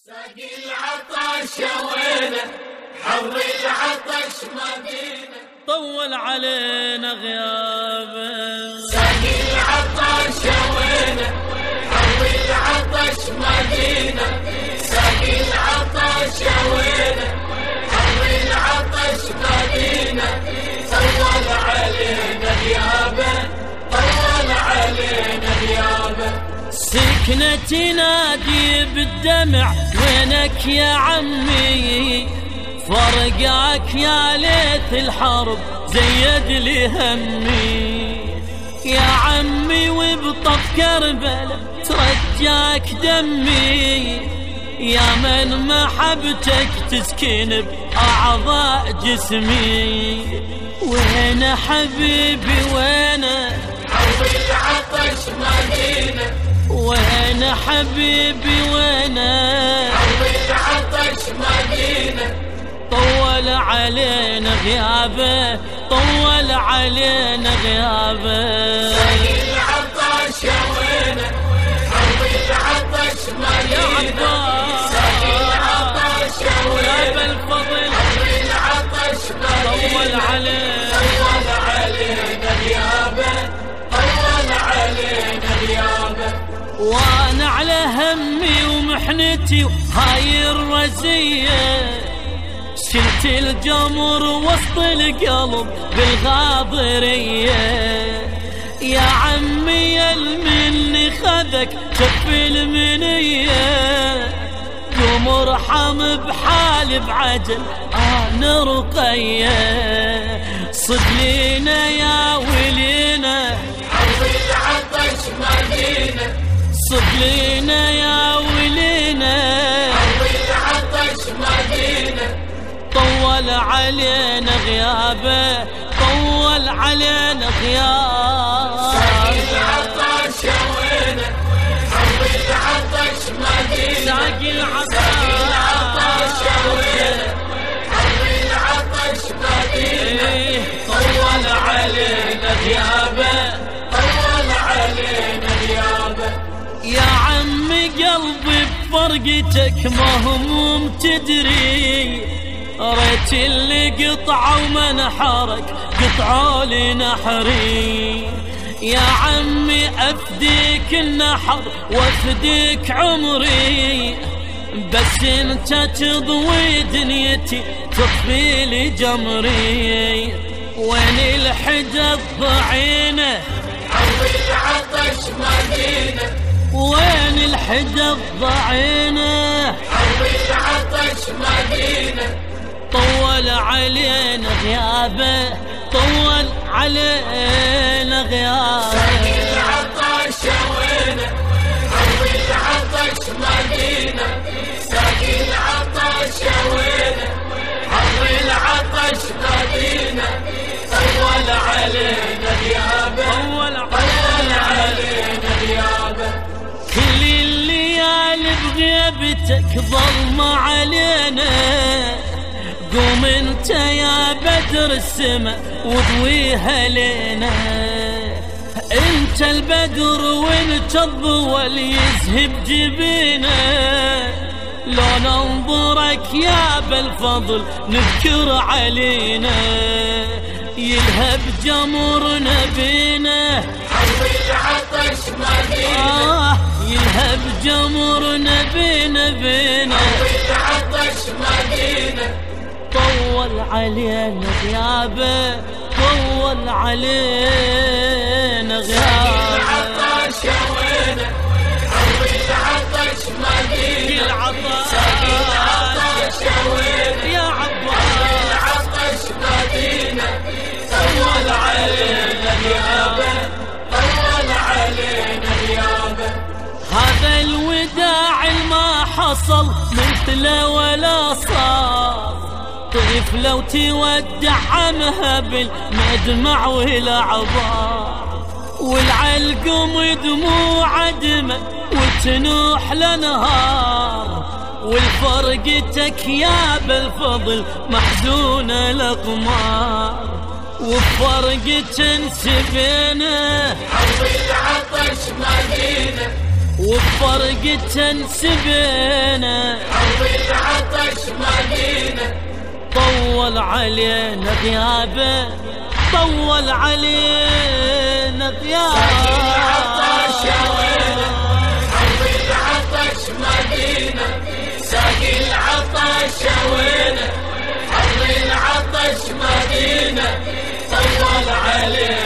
ساقي العطش وينه حر العطش مدينه طول علينا غيابه. ساقي العطش وينه حر العطش مدينه ساقي العطش وينه حر العطش مدينه طول علينا غيابه طول علينا غيابه. سكنة تنادي بالدمع وينك يا عمي فرقاك يا ليت الحرب زيد لي همي يا عمي وبطف كربلاء ترجاك دمي يا من محبتك تسكن بأعضاء جسمي. وين حبيبي وين حر العطش مدينه وين حبيبي وين حر العطش مدينه طول علينا غيابه طول علينا غيابه. ساقي العطش وينه حر العطش مدينه ساقي العطش وينه الفضل حر العطش طول مدينه علينا طول علينا غيابه طول علينا غيابه. وانا على همي ومحنتي وهاي الرزية شلت الجمر وسط القلب بالغاضرية يا عمي المني خذك شف المنية قوم ارحم بحالي بعجل انا رقية صد لينا يا ولينا حر العطش مدينه صد لينا يا ولينا حر العطش مدينه طول علينا غيابه طول علينا غيابه. ساقي العطش وينه حر العطش مدينه ساقي العطش وينه حر العطش مدينه طول علينا غيابه طول علينا غيابه. يا عمي قلبي بفرقتك مهموم تدري ريت اللي قطعوا منحرك قطعوا لي نحري يا عمي افديك النحر وافديك عمري بس انت تضوي دنيتي تطفي لي جمري. وين الحجة الضعينه حر العطش مدينه وين الحجة الضعينه حر العطش مدينه طول علينا غيابه طول علينا غيابه. ساقي العطش وينه حر العطش مدينه ساقي العطش وينه حر العطش مدينه طول علينا غيابه طول طول علينا غيابه. كل الليالي بغيبتك ظلمة علينا قوم انت يا بدر السما وضويها لينا انت البدر وانت الضوء يذهب جبينا لو ننظرك يا بالفضل نذكر علينا يلهب جمرنا بينا حر العطش مدينه يلهب جمرنا بينا حر العطش مدينه طول علينا غيابه طول علينا غيابه. العطش وينه حر العطش مدينه ساقي العطش وينه يا عباس العطش مدينه طول علينا غيابه طول علينا غيابه. هذا الوداع ما حصل مثله ولا صار طفلة وتودع عمها بالمدمع والعبار والعلقم دموع دمه وتنوح لنهار والفرقتك يا بالفضل محزونة الأقمار وبفرقة سبينه حر العطش مدينه وبفرقة انسبينا حرب العطش مدينة طول علينا غيابه طول علينا غيابه العطش يا وينه حرب العطش مدينة ساقي العطش يا وينه حرب العطش مدينة طول علينا